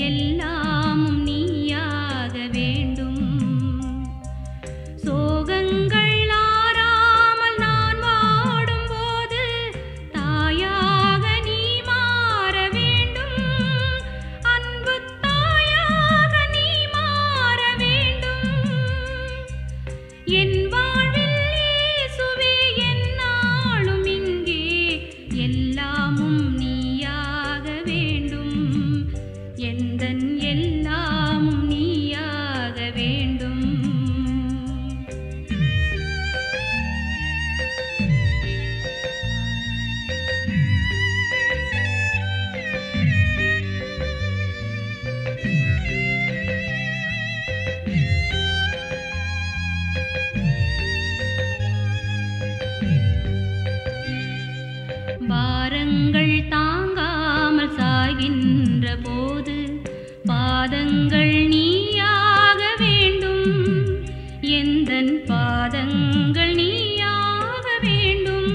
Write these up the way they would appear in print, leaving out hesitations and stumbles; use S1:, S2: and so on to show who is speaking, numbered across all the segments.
S1: எல்லாமும் நீயாக வேண்டும். சோகங்கள் ஆறாமல் நான் வாடும்போது தாயாக நீ மாற வேண்டும். அன்பு தாயாக நீ மாற வேண்டும். என் வாழ்வில் இயேசுவே எந்நாளும் இங்கே எல்லாமும் நீயாக வேண்டும். எந்தன் எல்லாமும் நீயாக வேண்டும். பாரங்கள் தாங்காமல் சாகின்ற போது பாதங்கள் நீயாக வேண்டும். எந்தன் பாதங்கள் நீயாக வேண்டும்.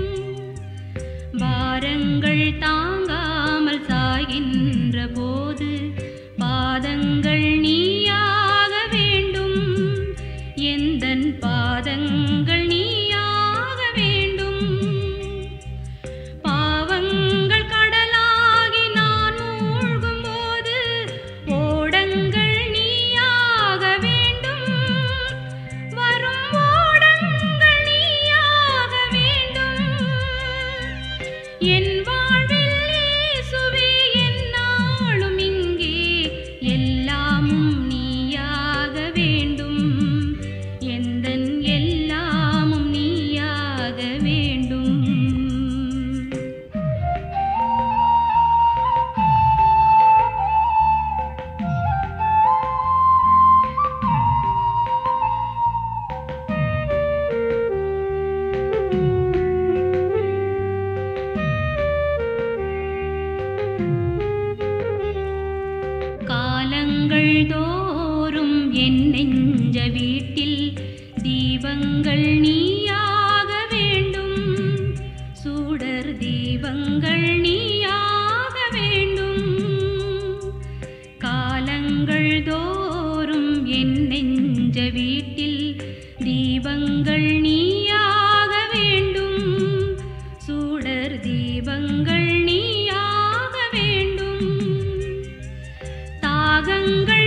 S1: பாரங்கள் தாங்காமல் சாகின்ற போது பாதங்கள் நீயாக வேண்டும். எந்தன் பாதங்கள் நீயாக வேண்டும். பாவங்கள் கடலாகி நான் மூழ்கும்போது ஓடங்கள் நீயாக வேண்டும். வரும் ஓடங்கள் நீயாக வேண்டும். என் வாழ்வில் இயேசுவே எந்நாளும் இங்கே எல்லாமும் நீயாக வேண்டும். எந்தன் எல்லாமும் நீயாக வேண்டும். காலங்கள் தோறும் என் நெஞ்ச வீட்டில் தீபங்கள் நீயாக வேண்டும். சுடர் தீபங்கள் நீயாக வேண்டும். காலங்கள் தோறும் என் நெஞ்ச வீட்டில் தீபங்கள் நீயாக வேண்டும். சுடர் தீபங்கள் நீயாக வேண்டும். தாகங்கள்